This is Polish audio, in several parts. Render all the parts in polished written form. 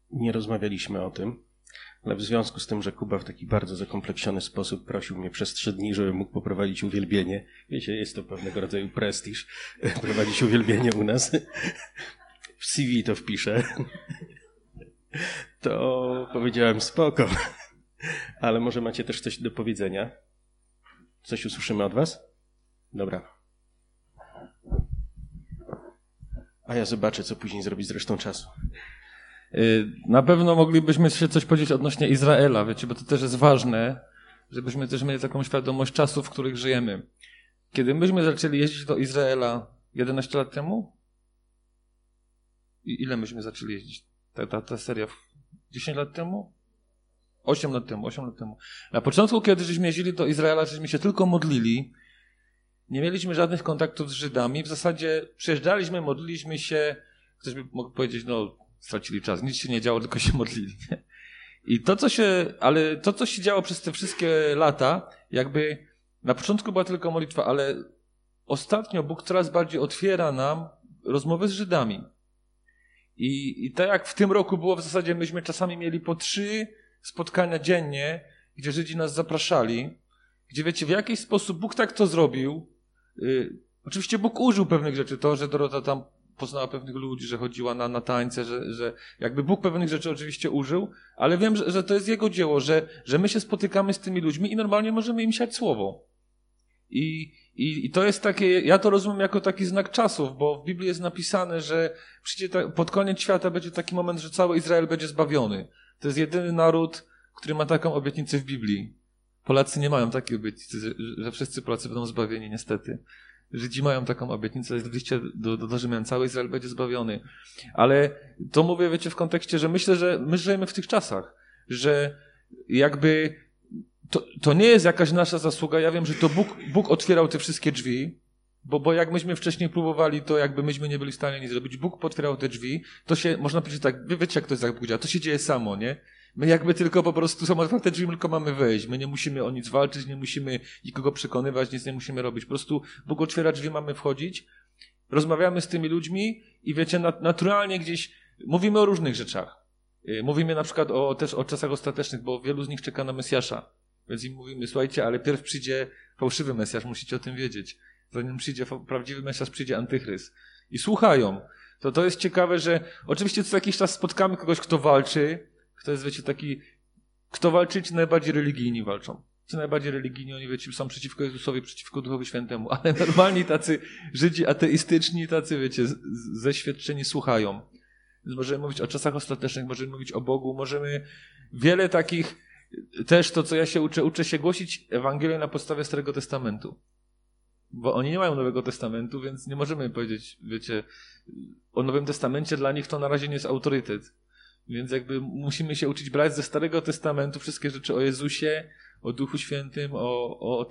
nie rozmawialiśmy o tym, ale w związku z tym, że Kuba w taki bardzo zakompleksiony sposób prosił mnie przez 3 dni, żebym mógł poprowadzić uwielbienie. Wiecie, jest to pewnego rodzaju prestiż, prowadzić uwielbienie u nas. W CV to wpiszę. To powiedziałem spoko. Ale może macie też coś do powiedzenia? Coś usłyszymy od was? Dobra. A ja zobaczę, co później zrobić z resztą czasu. Na pewno moglibyśmy się coś powiedzieć odnośnie Izraela, wiecie, bo to też jest ważne, żebyśmy też mieli taką świadomość czasów, w których żyjemy. Kiedy myśmy zaczęli jeździć do Izraela 11 lat temu? I ile myśmy zaczęli jeździć? Ta seria 10 lat temu? 8 lat temu. Na początku, kiedy żeśmy jeździli do Izraela, żeśmy się tylko modlili, nie mieliśmy żadnych kontaktów z Żydami, w zasadzie przyjeżdżaliśmy, modliliśmy się, ktoś by mógł powiedzieć, stracili czas, nic się nie działo, tylko się modlili. Nie? I to, co się działo przez te wszystkie lata, jakby na początku była tylko modlitwa, ale ostatnio Bóg coraz bardziej otwiera nam rozmowy z Żydami. I tak jak w tym roku było, w zasadzie myśmy czasami mieli po 3 spotkania dziennie, gdzie Żydzi nas zapraszali, gdzie wiecie, w jakiś sposób Bóg tak to zrobił. Oczywiście Bóg użył pewnych rzeczy, to, że Dorota tam poznała pewnych ludzi, że chodziła na tańce, że jakby Bóg pewnych rzeczy oczywiście użył, ale wiem, że to jest Jego dzieło, że my się spotykamy z tymi ludźmi i normalnie możemy im siać słowo. I to jest takie, ja to rozumiem jako taki znak czasów, bo w Biblii jest napisane, że pod koniec świata będzie taki moment, że cały Izrael będzie zbawiony. To jest jedyny naród, który ma taką obietnicę w Biblii. Polacy nie mają takiej obietnicy, że wszyscy Polacy będą zbawieni, niestety. Żydzi mają taką obietnicę, jest w liście do Rzymian, cały Izrael będzie zbawiony. Ale to mówię, wiecie, w kontekście, że myślę, że my żyjemy w tych czasach, że jakby to nie jest jakaś nasza zasługa. Ja wiem, że to Bóg otwierał te wszystkie drzwi, bo jak myśmy wcześniej próbowali, to jakby myśmy nie byli w stanie nic zrobić. Bóg potwierał te drzwi, to się, można powiedzieć tak, wiecie jak to jest, jak Bóg działa, to się dzieje samo, nie? My jakby tylko po prostu są otwarte drzwi, tylko mamy wejść. My nie musimy o nic walczyć, nie musimy nikogo przekonywać, nic nie musimy robić. Po prostu Bóg otwiera drzwi, mamy wchodzić, rozmawiamy z tymi ludźmi i wiecie, naturalnie gdzieś mówimy o różnych rzeczach. Mówimy na przykład też o czasach ostatecznych, bo wielu z nich czeka na Mesjasza. Więc im mówimy, słuchajcie, ale pierw przyjdzie fałszywy Mesjasz, musicie o tym wiedzieć. Zanim przyjdzie prawdziwy Mesjasz, przyjdzie Antychryst. I słuchają. To jest ciekawe, że oczywiście co jakiś czas spotkamy kogoś, kto walczy. Kto jest, wiecie, taki... Kto walczy, ci najbardziej religijni walczą. Ci najbardziej religijni, oni, wiecie, są przeciwko Jezusowi, przeciwko Duchowi Świętemu. Ale normalni tacy Żydzi ateistyczni, tacy, wiecie, zeświadczeni słuchają. Więc możemy mówić o czasach ostatecznych, możemy mówić o Bogu, możemy wiele takich... Też to, co ja się uczę się głosić Ewangelię na podstawie Starego Testamentu. Bo oni nie mają Nowego Testamentu, więc nie możemy powiedzieć, wiecie, o Nowym Testamencie dla nich to na razie nie jest autorytet. Więc jakby musimy się uczyć brać ze Starego Testamentu wszystkie rzeczy o Jezusie, o Duchu Świętym, o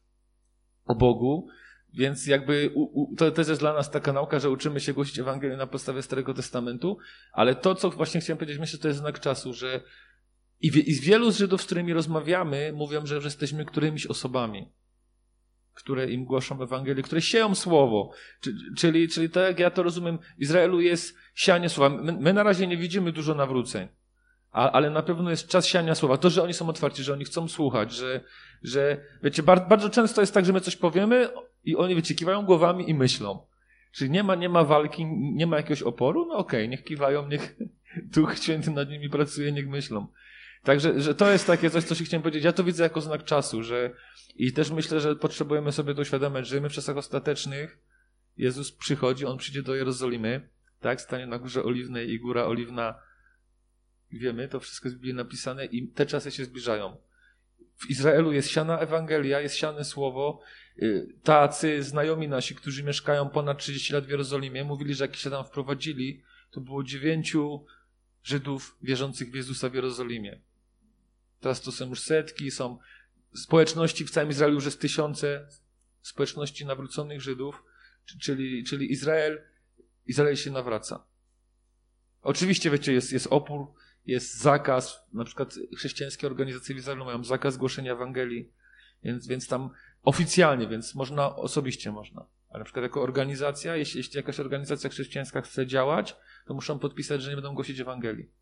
Bogu. Więc jakby to też jest dla nas taka nauka, że uczymy się głosić Ewangelię na podstawie Starego Testamentu, ale to, co właśnie chciałem powiedzieć, myślę, że to jest znak czasu, że i wielu z Żydów, z którymi rozmawiamy, mówią, że jesteśmy którymiś osobami, które im głoszą Ewangelię, które sieją słowo. Czyli tak jak ja to rozumiem, w Izraelu jest sianie słowa. My na razie nie widzimy dużo nawróceń, ale na pewno jest czas siania słowa. To, że oni są otwarci, że oni chcą słuchać, że wiecie, bardzo często jest tak, że my coś powiemy i oni, wiecie, kiwają głowami i myślą. Czyli nie ma walki, nie ma jakiegoś oporu, no okej, niech kiwają, niech Duch Święty nad nimi pracuje, niech myślą. Także że to jest takie coś, co się chciałem powiedzieć. Ja to widzę jako znak czasu, i też myślę, że potrzebujemy sobie to uświadamiać, że żyjemy w czasach ostatecznych. Jezus przychodzi, On przyjdzie do Jerozolimy, tak, stanie na Górze Oliwnej i Góra Oliwna, wiemy, to wszystko jest w Biblii napisane i te czasy się zbliżają. W Izraelu jest siana Ewangelia, jest siane słowo. Tacy znajomi nasi, którzy mieszkają ponad 30 lat w Jerozolimie, mówili, że jak się tam wprowadzili, to było 9 Żydów wierzących w Jezusa w Jerozolimie. Teraz to są już setki, są społeczności w całym Izraelu, już jest 1000 społeczności nawróconych Żydów, czyli Izrael się nawraca. Oczywiście, wiecie, jest opór, jest zakaz, na przykład chrześcijańskie organizacje w Izraelu mają zakaz głoszenia Ewangelii, więc tam oficjalnie, więc osobiście można. Ale na przykład jako organizacja, jeśli jakaś organizacja chrześcijańska chce działać, to muszą podpisać, że nie będą głosić Ewangelii.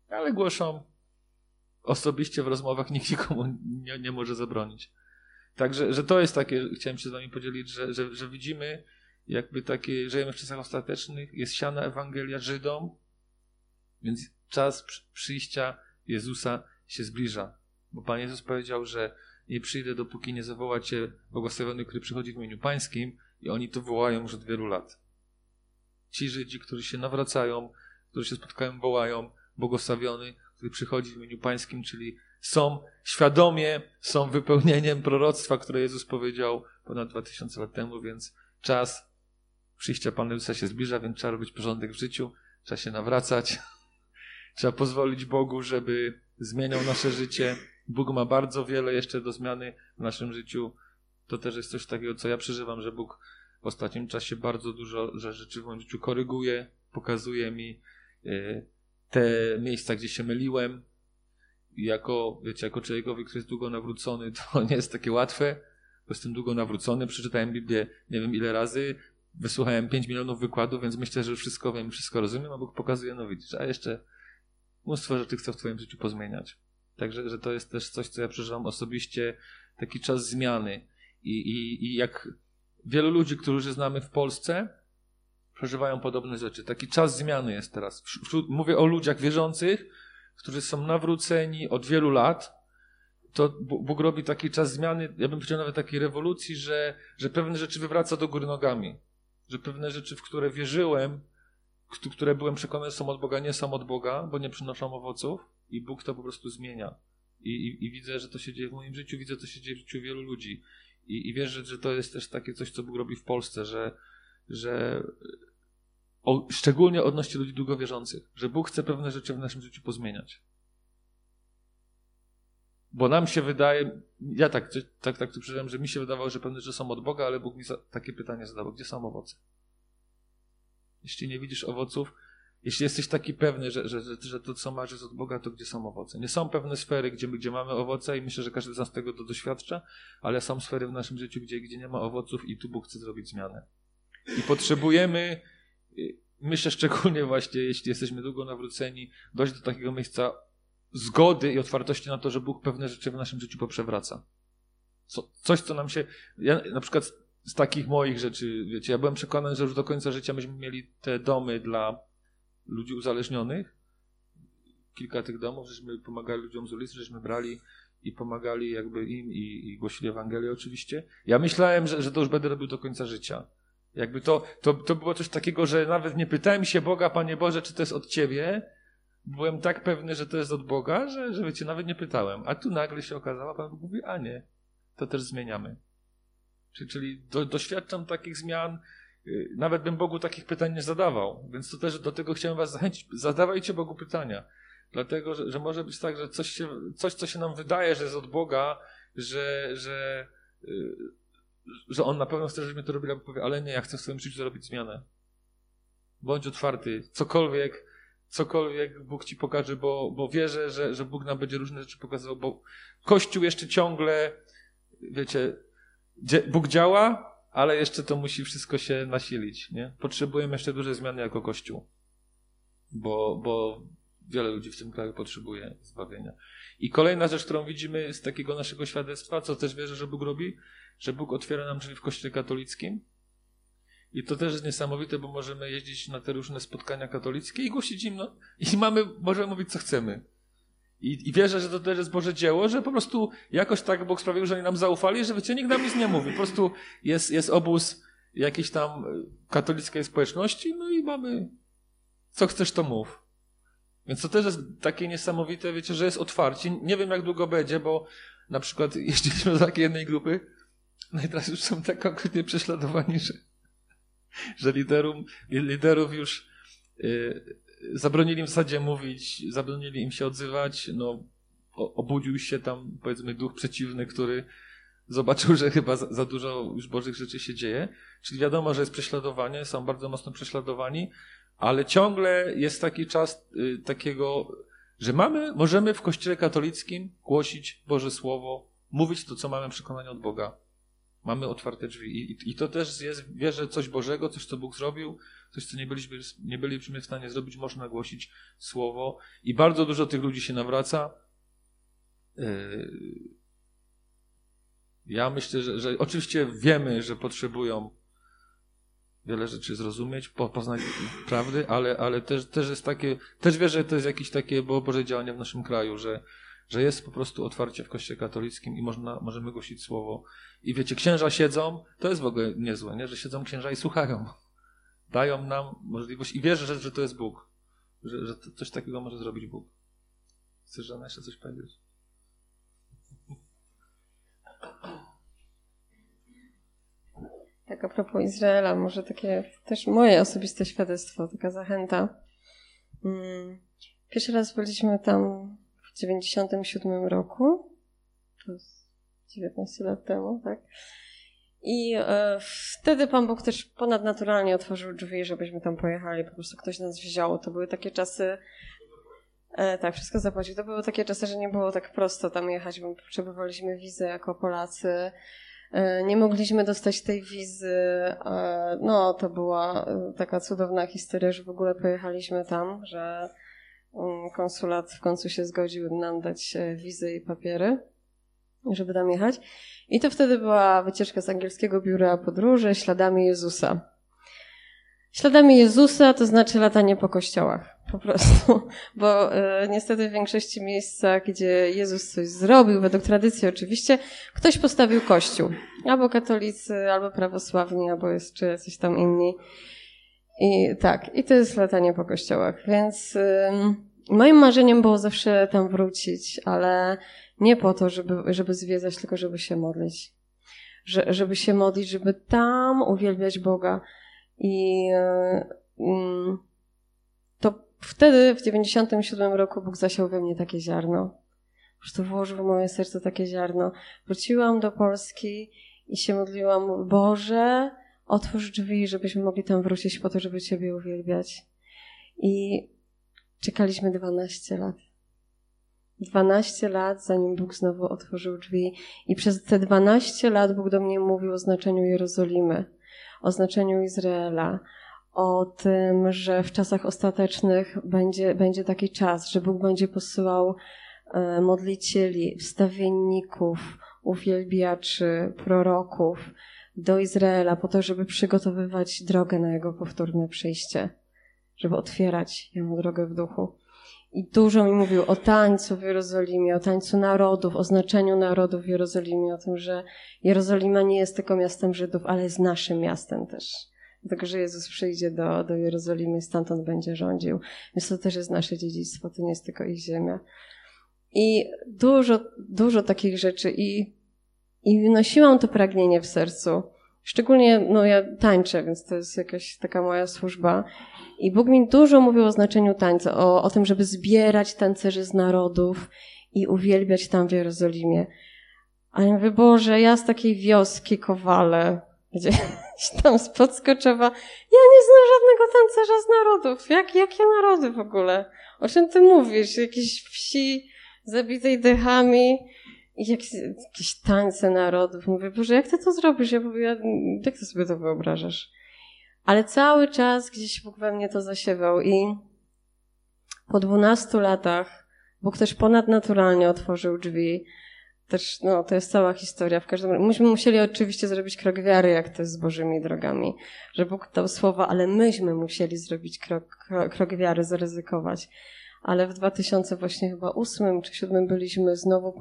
ale głoszą osobiście w rozmowach, nikt nikomu nie może zabronić. Także, że to jest takie, chciałem się z wami podzielić, że widzimy jakby takie, żyjemy w czasach ostatecznych, jest siana Ewangelia Żydom, więc czas przyjścia Jezusa się zbliża. Bo Pan Jezus powiedział, że nie przyjdę, dopóki nie zawoła cię błogosławiony, który przychodzi w imieniu Pańskim, i oni to wołają już od wielu lat. Ci Żydzi, którzy się nawracają, którzy się spotkają, wołają błogosławiony, który przychodzi w imieniu Pańskim, czyli są świadomie, są wypełnieniem proroctwa, które Jezus powiedział ponad 2000 lat temu, więc czas przyjścia Pana Jezusa się zbliża, więc trzeba robić porządek w życiu, trzeba się nawracać, trzeba pozwolić Bogu, żeby zmieniał nasze życie. Bóg ma bardzo wiele jeszcze do zmiany w naszym życiu. To też jest coś takiego, co ja przeżywam, że Bóg w ostatnim czasie bardzo dużo rzeczy w moim życiu koryguje, pokazuje mi te miejsca, gdzie się myliłem. I jako człowiekowi, który jest długo nawrócony, to nie jest takie łatwe, bo jestem długo nawrócony, przeczytałem Biblię nie wiem ile razy, wysłuchałem 5 milionów wykładów, więc myślę, że już wszystko wiem, wszystko rozumiem, a Bóg pokazuje, no widzisz, a jeszcze mnóstwo rzeczy chcę w twoim życiu pozmieniać. Także, że to jest też coś, co ja przeżywam osobiście, taki czas zmiany. I jak wielu ludzi, którzy znamy w Polsce, przeżywają podobne rzeczy. Taki czas zmiany jest teraz. Mówię o ludziach wierzących, którzy są nawróceni od wielu lat. To Bóg robi taki czas zmiany, ja bym powiedział nawet takiej rewolucji, że pewne rzeczy wywraca do góry nogami. Że pewne rzeczy, w które wierzyłem, które byłem przekonany, są od Boga, nie są od Boga, bo nie przynoszą owoców, i Bóg to po prostu zmienia. I widzę, że to się dzieje w moim życiu, widzę, że to się dzieje w życiu wielu ludzi. I wierzę, że to jest też takie coś, co Bóg robi w Polsce, że szczególnie odnośnie ludzi długowierzących, że Bóg chce pewne rzeczy w naszym życiu pozmieniać. Bo nam się wydaje, ja tak tu przeżyłem, że mi się wydawało, że pewne rzeczy są od Boga, ale Bóg mi takie pytanie zadawał: gdzie są owoce? Jeśli nie widzisz owoców, jeśli jesteś taki pewny, że to, co masz, jest od Boga, to gdzie są owoce? Nie są pewne sfery, gdzie mamy owoce, i myślę, że każdy z nas tego to doświadcza, ale są sfery w naszym życiu, gdzie nie ma owoców, i tu Bóg chce zrobić zmianę. I potrzebujemy, myślę szczególnie właśnie, jeśli jesteśmy długo nawróceni, dojść do takiego miejsca zgody i otwartości na to, że Bóg pewne rzeczy w naszym życiu poprzewraca. Coś, co nam się... Ja na przykład z takich moich rzeczy, wiecie, ja byłem przekonany, że już do końca życia myśmy mieli te domy dla ludzi uzależnionych. Kilka tych domów, żeśmy pomagali ludziom z ulicy, żeśmy brali i pomagali jakby im i głosili Ewangelię oczywiście. Ja myślałem, że to już będę robił do końca życia. Jakby to było coś takiego, że nawet nie pytałem się Boga: Panie Boże, czy to jest od Ciebie? Byłem tak pewny, że to jest od Boga, że wiecie, nawet nie pytałem. A tu nagle się okazało, Pan Bóg mówi: a nie, to też zmieniamy. Czyli doświadczam takich zmian, nawet bym Bogu takich pytań nie zadawał. Więc to też do tego chciałem was zachęcić. Zadawajcie Bogu pytania. Dlatego, że może być tak, że coś, co się nam wydaje, że jest od Boga, że On na pewno chce, żebyśmy to robili, albo powie: ale nie, ja chcę w swoim życiu zrobić zmianę. Bądź otwarty. Cokolwiek Bóg ci pokaże, bo wierzę, że Bóg nam będzie różne rzeczy pokazywał, bo Kościół jeszcze ciągle, wiecie, Bóg działa, ale jeszcze to musi wszystko się nasilić, nie? Potrzebujemy jeszcze duże zmiany jako Kościół, bo wiele ludzi w tym kraju potrzebuje zbawienia. I kolejna rzecz, którą widzimy z takiego naszego świadectwa, co też wierzę, że Bóg robi, że Bóg otwiera nam drzwi w Kościele katolickim. I to też jest niesamowite, bo możemy jeździć na te różne spotkania katolickie i głosić im, i możemy mówić, co chcemy. I wierzę, że to też jest Boże dzieło, że po prostu jakoś tak Bóg sprawił, że oni nam zaufali, że wiecie, nikt nam nic nie mówi. Po prostu jest obóz jakiejś tam katolickiej społeczności, i mamy, co chcesz, to mów. Więc to też jest takie niesamowite, wiecie, że jest otwarcie. Nie wiem, jak długo będzie, bo na przykład jeździliśmy do takiej jednej grupy, no i teraz już są tak konkretnie prześladowani, że liderów już zabronili im w zasadzie mówić, zabronili im się odzywać. Obudził się tam, powiedzmy, duch przeciwny, który zobaczył, że chyba za dużo już Bożych rzeczy się dzieje. Czyli wiadomo, że jest prześladowanie, są bardzo mocno prześladowani, ale ciągle jest taki czas takiego, że możemy w Kościele katolickim głosić Boże Słowo, mówić to, co mamy przekonanie od Boga. Mamy otwarte drzwi i to też jest, wierzę, coś Bożego, coś, co Bóg zrobił, coś, co nie byliśmy w stanie zrobić, można głosić Słowo i bardzo dużo tych ludzi się nawraca. Ja myślę, że oczywiście wiemy, że potrzebują wiele rzeczy zrozumieć, poznać prawdy, ale też jest takie, też wierzę, że to jest jakieś takie Boże działanie w naszym kraju, że jest po prostu otwarcie w Kościele katolickim i możemy głosić Słowo. I wiecie, księża siedzą, to jest w ogóle niezłe, nie? Że siedzą księża i słuchają. Dają nam możliwość i wierzę, że to jest Bóg. Że coś takiego może zrobić Bóg. Chcesz, Żana, jeszcze coś powiedzieć? Tak, a propos Izraela, może takie też moje osobiste świadectwo, taka zachęta. Pierwszy raz byliśmy tam w 97 roku, to jest 19 lat temu, tak? I wtedy Pan Bóg też ponadnaturalnie otworzył drzwi, żebyśmy tam pojechali, po prostu ktoś nas wziął. To były takie czasy, tak, wszystko zapłacił. To były takie czasy, że nie było tak prosto tam jechać, bo potrzebowaliśmy wizy jako Polacy. Nie mogliśmy dostać tej wizy. No, to była taka cudowna historia, że w ogóle pojechaliśmy tam, że konsulat w końcu się zgodził nam dać wizy i papiery, żeby tam jechać. I to wtedy była wycieczka z angielskiego biura podróży śladami Jezusa. Śladami Jezusa to znaczy latanie po kościołach, po prostu. Bo niestety w większości miejscach, gdzie Jezus coś zrobił, według tradycji oczywiście, ktoś postawił kościół. Albo katolicy, albo prawosławni, albo jeszcze jacyś tam inni. I tak, i to jest latanie po kościołach. Więc moim marzeniem było zawsze tam wrócić, ale nie po to, żeby zwiedzać, tylko żeby się modlić. Żeby się modlić, żeby tam uwielbiać Boga. I to wtedy, w 97 roku, Bóg zasiał we mnie takie ziarno. Po prostu włożył w moje serce takie ziarno. Wróciłam do Polski i się modliłam: Boże, otwórz drzwi, żebyśmy mogli tam wrócić po to, żeby Ciebie uwielbiać. I czekaliśmy 12 lat. 12 lat, zanim Bóg znowu otworzył drzwi. I przez te 12 lat Bóg do mnie mówił o znaczeniu Jerozolimy, o znaczeniu Izraela, o tym, że w czasach ostatecznych będzie taki czas, że Bóg będzie posyłał modlicieli, wstawienników, uwielbiaczy, proroków do Izraela po to, żeby przygotowywać drogę na Jego powtórne przyjście, żeby otwierać Jemu drogę w duchu. I dużo mi mówił o tańcu w Jerozolimie, o tańcu narodów, o znaczeniu narodów w Jerozolimie, o tym, że Jerozolima nie jest tylko miastem Żydów, ale jest naszym miastem też. Dlatego, że Jezus przyjdzie do Jerozolimy i stamtąd będzie rządził. Więc to też jest nasze dziedzictwo, to nie jest tylko ich ziemia. I dużo takich rzeczy i nosiłam to pragnienie w sercu. Szczególnie, ja tańczę, więc to jest jakaś taka moja służba. I Bóg mi dużo mówił o znaczeniu tańca, o tym, żeby zbierać tancerzy z narodów i uwielbiać tam w Jerozolimie. A ja mówię: Boże, ja z takiej wioski Kowale, gdzieś tam z Podskoczowa, ja nie znam żadnego tancerza z narodów. Jakie narody w ogóle? O czym ty mówisz? Jakieś wsi zabitej dechami i jakieś tańce narodów. Mówię: Boże, jak ty to zrobisz? Jak ty sobie to wyobrażasz? Ale cały czas gdzieś Bóg we mnie to zasiewał i po 12 latach Bóg też ponadnaturalnie otworzył drzwi. Też, to jest cała historia. W każdym razie myśmy musieli oczywiście zrobić krok wiary, jak to jest z Bożymi drogami. Że Bóg dał słowa, ale myśmy musieli zrobić krok wiary, zaryzykować. Ale w 2008 czy 2007 byliśmy znowu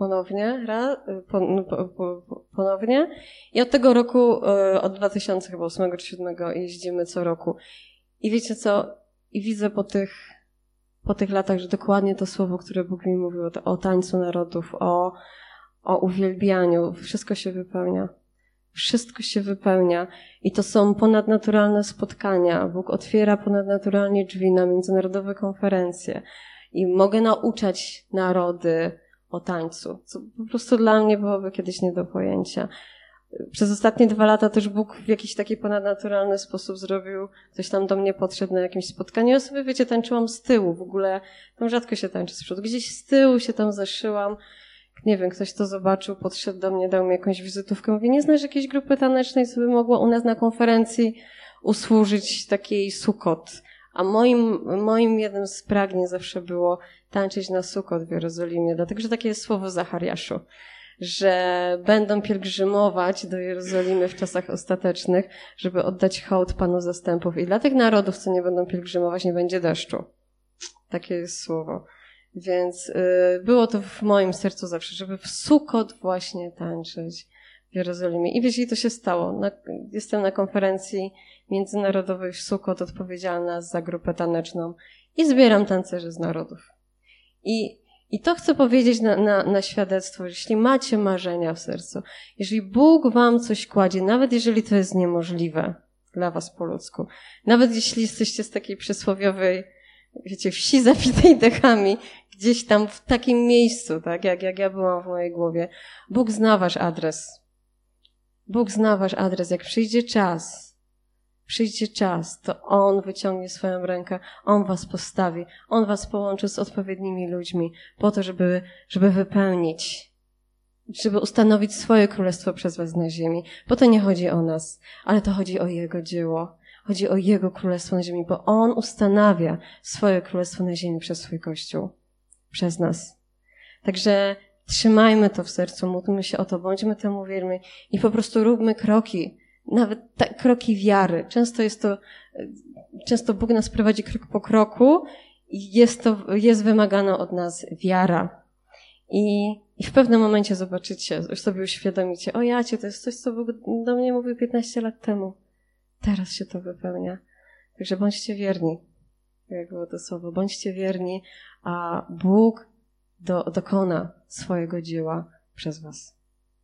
ponownie. I od tego roku, od 2008 czy 2007 jeździmy co roku. I wiecie co? I widzę po tych latach, że dokładnie to słowo, które Bóg mi mówił o tańcu narodów, o uwielbianiu, wszystko się wypełnia. Wszystko się wypełnia. I to są ponadnaturalne spotkania. Bóg otwiera ponadnaturalnie drzwi na międzynarodowe konferencje. I mogę nauczać narody o tańcu, co po prostu dla mnie byłoby kiedyś nie do pojęcia. Przez ostatnie 2 lata też Bóg w jakiś taki ponadnaturalny sposób zrobił, ktoś tam do mnie podszedł na jakimś spotkaniu. Ja sobie, wiecie, tańczyłam z tyłu, w ogóle tam rzadko się tańczy z przodu. Gdzieś z tyłu się tam zaszyłam. nie wiem, ktoś to zobaczył, podszedł do mnie, dał mi jakąś wizytówkę, mówi, nie znasz jakiejś grupy tanecznej, co by mogła u nas na konferencji usłużyć takiej Sukot. A moim jednym z pragnień zawsze było tańczyć na Sukot w Jerozolimie, dlatego że takie jest słowo Zachariaszu, że będą pielgrzymować do Jerozolimy w czasach ostatecznych, żeby oddać hołd Panu Zastępów. I dla tych narodów, co nie będą pielgrzymować, nie będzie deszczu. Takie jest słowo. Więc było to w moim sercu zawsze, żeby w Sukot właśnie tańczyć w Jerozolimie. I wiecie, i to się stało. Jestem na konferencji międzynarodowej w Sukot, odpowiedzialna za grupę taneczną i zbieram tancerzy z narodów. I to chcę powiedzieć na świadectwo, że jeśli macie marzenia w sercu, jeżeli Bóg wam coś kładzie, nawet jeżeli to jest niemożliwe dla was po ludzku, nawet jeśli jesteście z takiej przysłowiowej, wiecie, wsi zabitej dechami, gdzieś tam w takim miejscu, tak, jak ja byłam w mojej głowie, Bóg zna wasz adres. Bóg zna wasz adres. Jak przyjdzie czas, to On wyciągnie swoją rękę, On was postawi, On was połączy z odpowiednimi ludźmi po to, żeby wypełnić, żeby ustanowić swoje królestwo przez was na ziemi. Bo to nie chodzi o nas, ale to chodzi o Jego dzieło. Chodzi o Jego królestwo na ziemi, bo On ustanawia swoje królestwo na ziemi przez swój Kościół. Przez nas. Także trzymajmy to w sercu, módlmy się o to, bądźmy temu wierni i po prostu róbmy kroki. Nawet kroki wiary. Często Bóg nas prowadzi krok po kroku i jest wymagana od nas wiara. I w pewnym momencie zobaczycie, już sobie uświadomicie, o jacie, to jest coś, co Bóg do mnie mówił 15 lat temu. Teraz się to wypełnia. Także bądźcie wierni. Jak było to słowo. Bądźcie wierni, a Bóg dokona swojego dzieła przez was.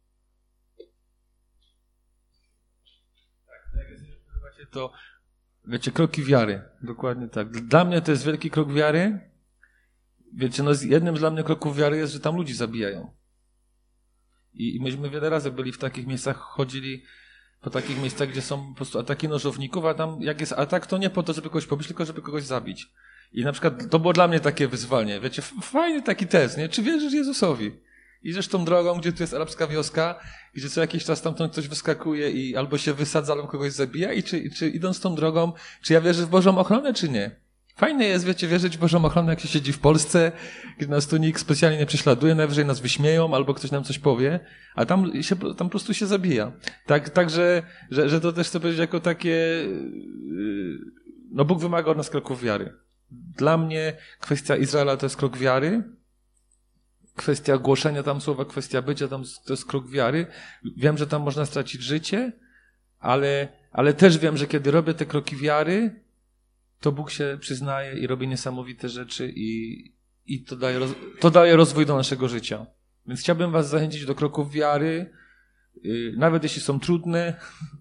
To, wiecie, kroki wiary. Dokładnie tak. Dla mnie to jest wielki krok wiary. Wiecie, jednym z dla mnie kroków wiary jest, że tam ludzi zabijają. I myśmy wiele razy byli w takich miejscach, chodzili po takich miejscach, gdzie są po prostu ataki nożowników, a tam jak jest atak, to nie po to, żeby kogoś pobić, tylko żeby kogoś zabić. I na przykład to było dla mnie takie wyzwanie. Wiecie, fajny taki test, nie? Czy wierzysz Jezusowi? Idziesz tą drogą, gdzie tu jest arabska wioska, gdzie co jakiś czas tamtąd ktoś wyskakuje i albo się wysadza, albo kogoś zabija i czy idąc tą drogą, czy ja wierzę w Bożą ochronę, czy nie? Fajne jest, wiecie, wierzyć w Bożą ochronę, jak się siedzi w Polsce, gdzie nas tu nikt specjalnie nie prześladuje, najwyżej nas wyśmieją, albo ktoś nam coś powie, a tam po prostu się zabija. Także, że to też chcę powiedzieć jako takie, no Bóg wymaga od nas kroków wiary. Dla mnie kwestia Izraela to jest krok wiary, kwestia głoszenia tam słowa, kwestia bycia tam to jest krok wiary. Wiem, że tam można stracić życie, ale też wiem, że kiedy robię te kroki wiary, to Bóg się przyznaje i robi niesamowite rzeczy i to daje rozwój do naszego życia. Więc chciałbym was zachęcić do kroków wiary, nawet jeśli są trudne,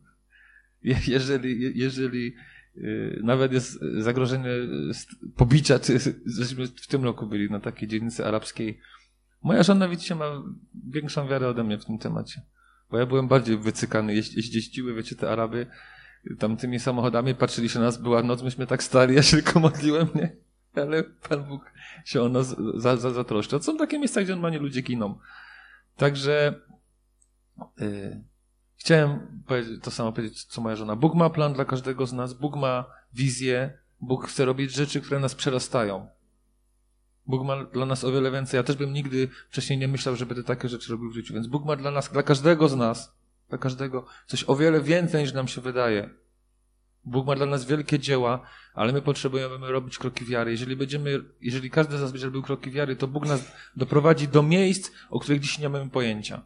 jeżeli nawet jest zagrożenie pobicia, żeśmy w tym roku byli na takiej dzielnicy arabskiej. Moja żona, widzicie, ma większą wiarę ode mnie w tym temacie, bo ja byłem bardziej wycykany, jeździły, wiecie, te Araby tam tymi samochodami, patrzyli się na nas, była noc, myśmy tak stali, ja się tylko modliłem, nie? Ale Pan Bóg się o nas zatroszczy. Są takie miejsca, gdzie normalnie ludzie giną. Także chciałem to samo powiedzieć, co moja żona. Bóg ma plan dla każdego z nas, Bóg ma wizję, Bóg chce robić rzeczy, które nas przerastają. Bóg ma dla nas o wiele więcej. Ja też bym nigdy wcześniej nie myślał, że będę takie rzeczy robił w życiu. Więc Bóg ma dla nas, dla każdego z nas, dla każdego coś o wiele więcej niż nam się wydaje. Bóg ma dla nas wielkie dzieła, ale my potrzebujemy robić kroki wiary. Jeżeli każdy z nas będzie robił kroki wiary, to Bóg nas doprowadzi do miejsc, o których dziś nie mamy pojęcia.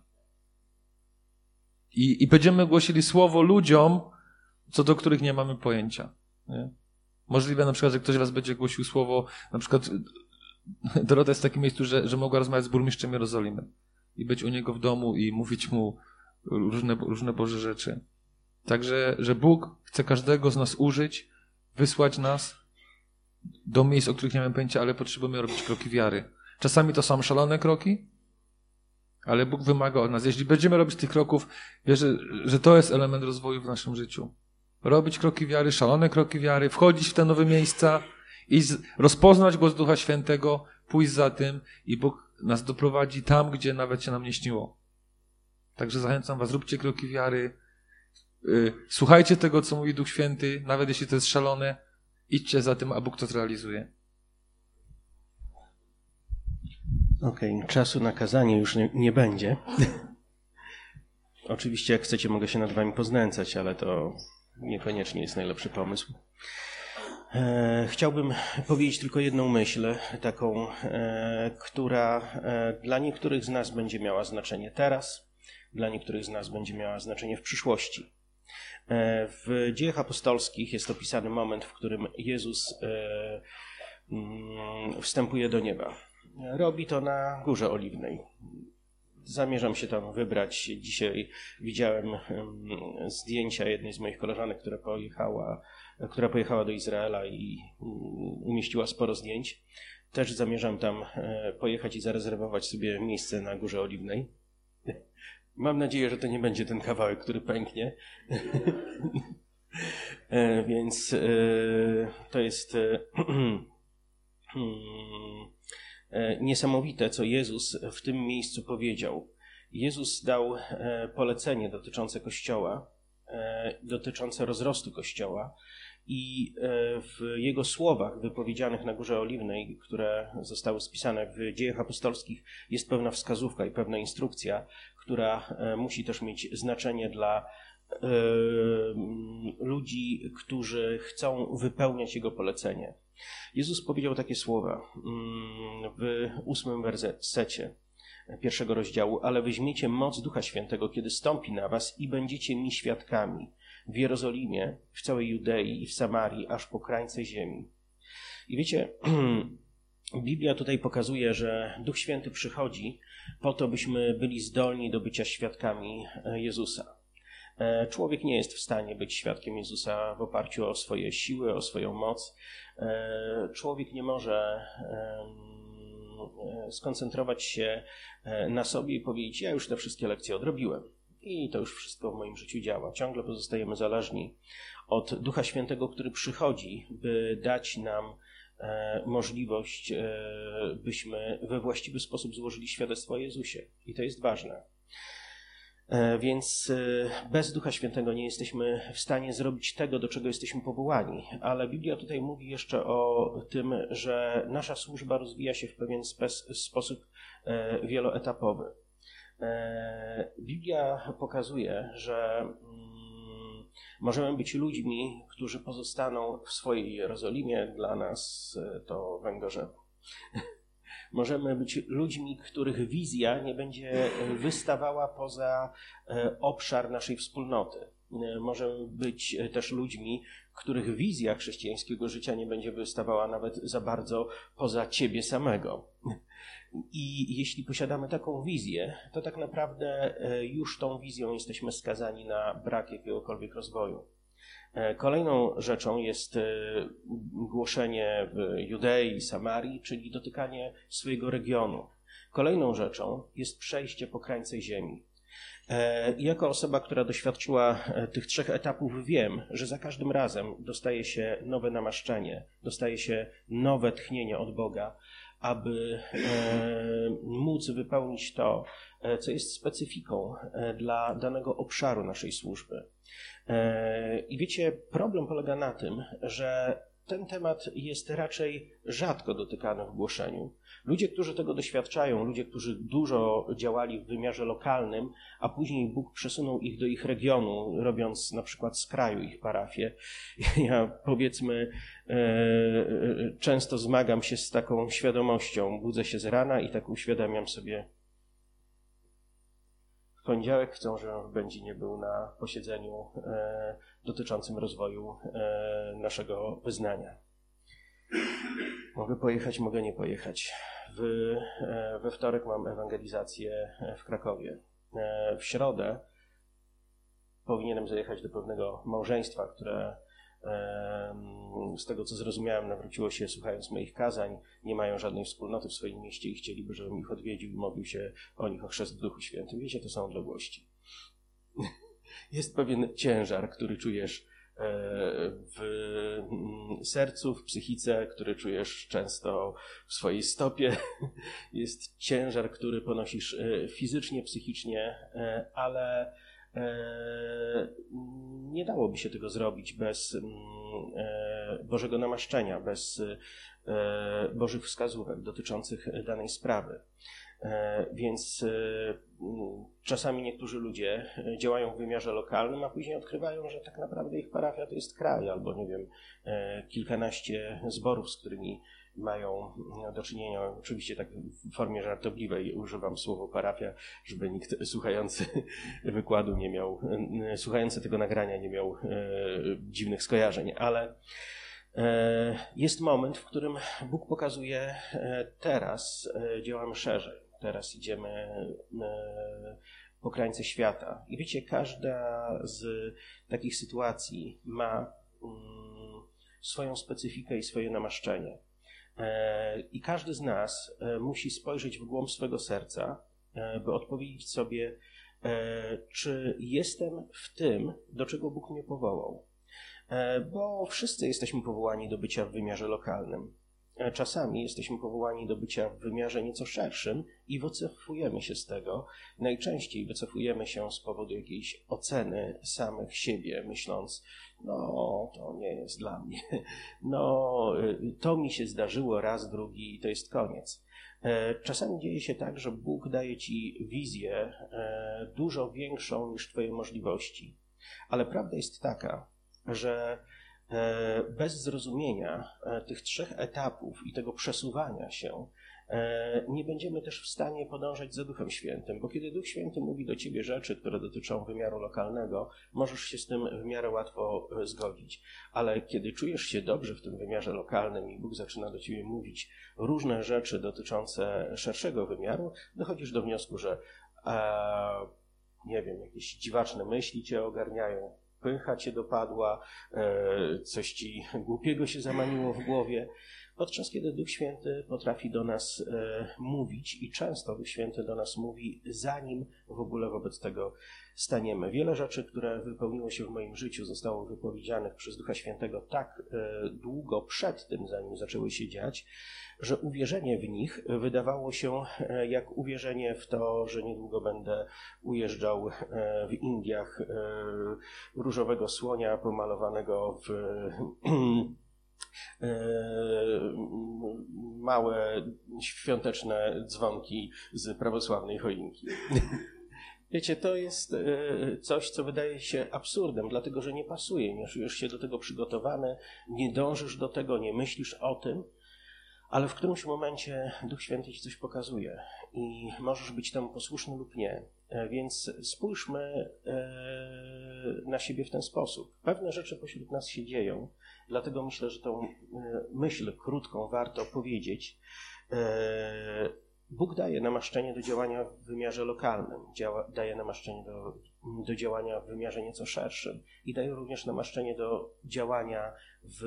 I będziemy głosili słowo ludziom, co do których nie mamy pojęcia. Nie? Możliwe na przykład, że ktoś z was będzie głosił słowo, na przykład Dorota jest w takim miejscu, że mogła rozmawiać z burmistrzem Jerozolimy i być u niego w domu i mówić mu różne Boże rzeczy. Także, że Bóg chce każdego z nas użyć, wysłać nas do miejsc, o których nie mamy pojęcia, ale potrzebujemy robić kroki wiary. Czasami to są szalone kroki, ale Bóg wymaga od nas. Jeśli będziemy robić tych kroków, wierzę, że to jest element rozwoju w naszym życiu. Robić kroki wiary, szalone kroki wiary, wchodzić w te nowe miejsca i rozpoznać głos Ducha Świętego, pójść za tym i Bóg nas doprowadzi tam, gdzie nawet się nam nie śniło. Także zachęcam was, róbcie kroki wiary, słuchajcie tego, co mówi Duch Święty, nawet jeśli to jest szalone, idźcie za tym, a Bóg to zrealizuje. Okej, czasu na kazanie już nie będzie. Oczywiście jak chcecie, mogę się nad wami poznęcać, ale to niekoniecznie jest najlepszy pomysł. Chciałbym powiedzieć tylko jedną myśl, taką, która dla niektórych z nas będzie miała znaczenie teraz, dla niektórych z nas będzie miała znaczenie w przyszłości. W Dziejach Apostolskich jest opisany moment, w którym Jezus wstępuje do nieba. Robi to na Górze Oliwnej. Zamierzam się tam wybrać. Dzisiaj widziałem zdjęcia jednej z moich koleżanek, która pojechała do Izraela i umieściła sporo zdjęć. Też zamierzam tam pojechać i zarezerwować sobie miejsce na Górze Oliwnej. Mam nadzieję, że to nie będzie ten kawałek, który pęknie. Więc to jest niesamowite, co Jezus w tym miejscu powiedział. Jezus dał polecenie dotyczące Kościoła, dotyczące rozrostu Kościoła i w Jego słowach wypowiedzianych na Górze Oliwnej, które zostały spisane w Dziejach Apostolskich, jest pewna wskazówka i pewna instrukcja, która musi też mieć znaczenie dla ludzi, którzy chcą wypełniać Jego polecenie. Jezus powiedział takie słowa w 8 wersecie 1 rozdziału: ale weźmiecie moc Ducha Świętego, kiedy stąpi na was i będziecie mi świadkami w Jerozolimie, w całej Judei i w Samarii, aż po krańce ziemi. I wiecie, Biblia tutaj pokazuje, że Duch Święty przychodzi po to, byśmy byli zdolni do bycia świadkami Jezusa. Człowiek nie jest w stanie być świadkiem Jezusa w oparciu o swoje siły, o swoją moc. Człowiek nie może skoncentrować się na sobie i powiedzieć: ja już te wszystkie lekcje odrobiłem i to już wszystko w moim życiu działa. Ciągle pozostajemy zależni od Ducha Świętego, który przychodzi, by dać nam możliwość, byśmy we właściwy sposób złożyli świadectwo o Jezusie. I to jest ważne. Więc bez Ducha Świętego nie jesteśmy w stanie zrobić tego, do czego jesteśmy powołani. Ale Biblia tutaj mówi jeszcze o tym, że nasza służba rozwija się w pewien sposób wieloetapowy. Biblia pokazuje, że możemy być ludźmi, którzy pozostaną w swojej Jerozolimie, dla nas to Węgorzewo. Możemy być ludźmi, których wizja nie będzie wystawała poza obszar naszej wspólnoty. Możemy być też ludźmi, których wizja chrześcijańskiego życia nie będzie wystawała nawet za bardzo poza ciebie samego. I jeśli posiadamy taką wizję, to tak naprawdę już tą wizją jesteśmy skazani na brak jakiegokolwiek rozwoju. Kolejną rzeczą jest głoszenie w Judei i Samarii, czyli dotykanie swojego regionu. Kolejną rzeczą jest przejście po krańce ziemi. I jako osoba, która doświadczyła tych 3 etapów, wiem, że za każdym razem dostaje się nowe namaszczenie, dostaje się nowe tchnienie od Boga, aby móc wypełnić to, co jest specyfiką dla danego obszaru naszej służby. I wiecie, problem polega na tym, że ten temat jest raczej rzadko dotykany w głoszeniu. Ludzie, którzy tego doświadczają, ludzie, którzy dużo działali w wymiarze lokalnym, a później Bóg przesunął ich do ich regionu, robiąc na przykład z kraju ich parafię. Ja, powiedzmy, często zmagam się z taką świadomością. Budzę się z rana i tak uświadamiam sobie: w poniedziałek chcą, żebym w Będzinie był na posiedzeniu dotyczącym rozwoju naszego wyznania. Mogę pojechać, mogę nie pojechać. We wtorek mam ewangelizację w Krakowie. W środę powinienem zajechać do pewnego małżeństwa, które z tego, co zrozumiałem, nawróciło się słuchając moich kazań, nie mają żadnej wspólnoty w swoim mieście i chcieliby, żebym ich odwiedził i modlił się o nich o chrzest w Duchu Świętym. Wiecie, to są odległości. Jest pewien ciężar, który czujesz w sercu, w psychice, który czujesz często w swojej stopie. Jest ciężar, który ponosisz fizycznie, psychicznie, ale nie dałoby się tego zrobić bez Bożego namaszczenia, bez Bożych wskazówek dotyczących danej sprawy. Więc czasami niektórzy ludzie działają w wymiarze lokalnym, a później odkrywają, że tak naprawdę ich parafia to jest kraj, albo nie wiem, kilkanaście zborów, z którymi mają do czynienia, oczywiście tak w formie żartobliwej używam słowa parafia, żeby nikt słuchający wykładu nie miał, słuchający tego nagrania nie miał dziwnych skojarzeń, ale jest moment, w którym Bóg pokazuje, teraz działamy szerzej, teraz idziemy po krańce świata. I wiecie, każda z takich sytuacji ma swoją specyfikę i swoje namaszczenie. I każdy z nas musi spojrzeć w głąb swego serca, by odpowiedzieć sobie, czy jestem w tym, do czego Bóg mnie powołał. Bo wszyscy jesteśmy powołani do bycia w wymiarze lokalnym. Czasami jesteśmy powołani do bycia w wymiarze nieco szerszym i wycofujemy się z tego. Najczęściej wycofujemy się z powodu jakiejś oceny samych siebie, myśląc, no to nie jest dla mnie, no to mi się zdarzyło raz, drugi i to jest koniec. Czasami dzieje się tak, że Bóg daje ci wizję dużo większą niż twoje możliwości. Ale prawda jest taka, że bez zrozumienia tych trzech etapów i tego przesuwania się nie będziemy też w stanie podążać za Duchem Świętym, bo kiedy Duch Święty mówi do ciebie rzeczy, które dotyczą wymiaru lokalnego, możesz się z tym w miarę łatwo zgodzić. Ale kiedy czujesz się dobrze w tym wymiarze lokalnym i Bóg zaczyna do ciebie mówić różne rzeczy dotyczące szerszego wymiaru, dochodzisz do wniosku, że nie wiem, jakieś dziwaczne myśli cię ogarniają, pycha cię dopadła, coś ci głupiego się zamaniło w głowie, podczas kiedy Duch Święty potrafi do nas mówić i często Duch Święty do nas mówi, zanim w ogóle wobec tego staniemy. Wiele rzeczy, które wypełniło się w moim życiu, zostało wypowiedzianych przez Ducha Świętego tak długo przed tym, zanim zaczęły się dziać, że uwierzenie w nich wydawało się jak uwierzenie w to, że niedługo będę ujeżdżał w Indiach różowego słonia pomalowanego w małe świąteczne dzwonki z prawosławnej choinki. Wiecie, to jest coś, co wydaje się absurdem, dlatego że nie pasuje, nie czujesz się do tego przygotowany, nie dążysz do tego, nie myślisz o tym, ale w którymś momencie Duch Święty ci coś pokazuje i możesz być temu posłuszny lub nie. Więc spójrzmy na siebie w ten sposób. Pewne rzeczy pośród nas się dzieją, dlatego myślę, że tą myśl krótką warto powiedzieć. Bóg daje namaszczenie do działania w wymiarze lokalnym, daje namaszczenie do działania w wymiarze nieco szerszym i daje również namaszczenie do działania w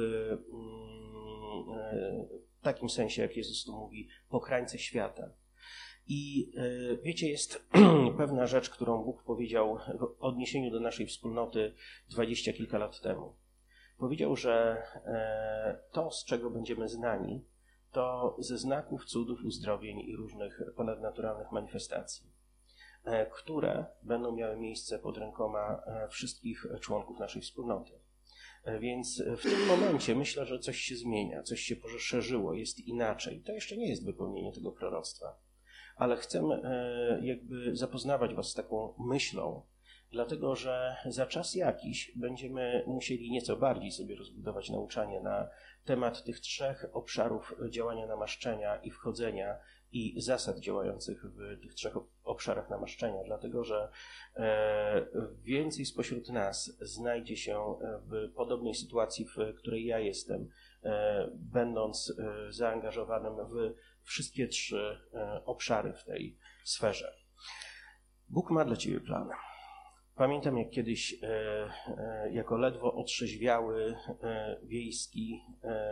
takim sensie, jak Jezus tu mówi, po krańce świata. I wiecie, jest pewna rzecz, którą Bóg powiedział w odniesieniu do naszej wspólnoty 20 kilka lat temu. Powiedział, że to, z czego będziemy znani, to ze znaków, cudów, uzdrowień i różnych ponadnaturalnych manifestacji, które będą miały miejsce pod rękoma wszystkich członków naszej wspólnoty. Więc w tym momencie myślę, że coś się zmienia, coś się poszerzyło, jest inaczej. To jeszcze nie jest wypełnienie tego proroctwa, ale chcę jakby zapoznawać was z taką myślą, dlatego że za czas jakiś będziemy musieli nieco bardziej sobie rozbudować nauczanie na temat tych trzech obszarów działania namaszczenia i wchodzenia i zasad działających w tych trzech obszarach namaszczenia, dlatego że więcej spośród nas znajdzie się w podobnej sytuacji, w której ja jestem, będąc zaangażowanym w wszystkie trzy obszary w tej sferze. Bóg ma dla ciebie plan. Pamiętam, jak kiedyś jako ledwo otrzeźwiały wiejski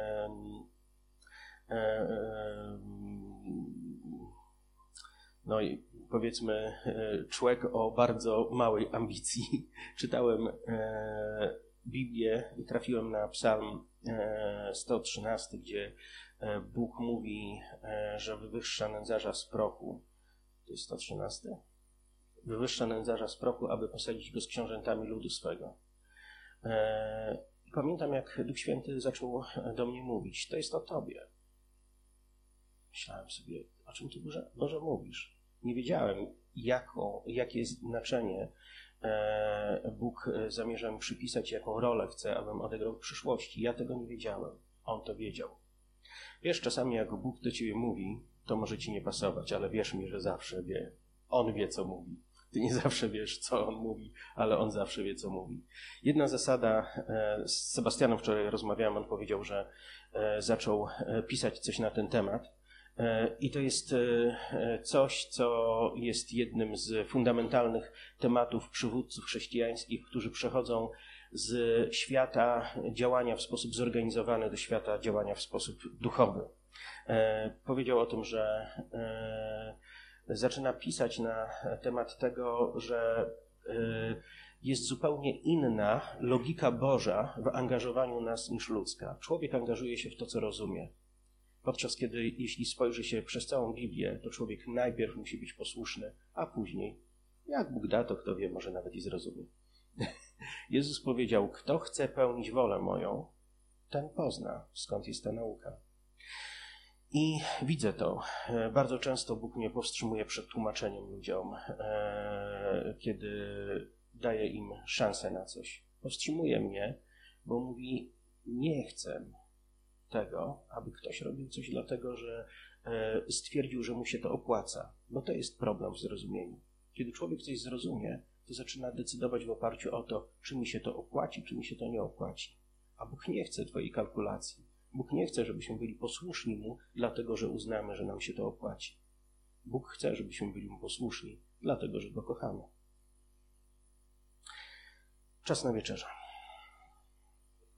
no i powiedzmy człowiek o bardzo małej ambicji czytałem Biblię i trafiłem na Psalm 113, gdzie Bóg mówi, że wywyższa nędzarza z prochu. To jest 113? Wywyższa nędzarza z prochu, aby posadzić go z książętami ludu swego. I pamiętam, jak Duch Święty zaczął do mnie mówić. To jest o Tobie. Myślałem sobie, o czym Ty, Boże, mówisz? Nie wiedziałem, jakie znaczenie Bóg zamierza mi przypisać, jaką rolę chce, abym odegrał w przyszłości. Ja tego nie wiedziałem. On to wiedział. Wiesz, czasami jak Bóg do Ciebie mówi, to może Ci nie pasować, ale wierz mi, że zawsze wie. On wie, co mówi. Ty nie zawsze wiesz, co On mówi, ale On zawsze wie, co mówi. Jedna zasada, z Sebastianem wczoraj rozmawiałem, on powiedział, że zaczął pisać coś na ten temat. I to jest coś, co jest jednym z fundamentalnych tematów przywódców chrześcijańskich, którzy przechodzą z świata działania w sposób zorganizowany do świata działania w sposób duchowy. Powiedział o tym, że zaczyna pisać na temat tego, że jest zupełnie inna logika Boża w angażowaniu nas niż ludzka. Człowiek angażuje się w to, co rozumie. Podczas kiedy, jeśli spojrzy się przez całą Biblię, to człowiek najpierw musi być posłuszny, a później, jak Bóg da, to kto wie, może nawet i zrozumie. Jezus powiedział, kto chce pełnić wolę moją, ten pozna, skąd jest ta nauka. I widzę to. Bardzo często Bóg mnie powstrzymuje przed tłumaczeniem ludziom, kiedy daje im szansę na coś. Powstrzymuje mnie, bo mówi, nie chcę tego, aby ktoś robił coś dlatego, że stwierdził, że mu się to opłaca. Bo to jest problem w zrozumieniu. Kiedy człowiek coś zrozumie, to zaczyna decydować w oparciu o to, czy mi się to opłaci, czy mi się to nie opłaci. A Bóg nie chce twojej kalkulacji. Bóg nie chce, żebyśmy byli posłuszni Mu, dlatego, że uznamy, że nam się to opłaci. Bóg chce, żebyśmy byli Mu posłuszni, dlatego, że Go kochamy. Czas na wieczerzę.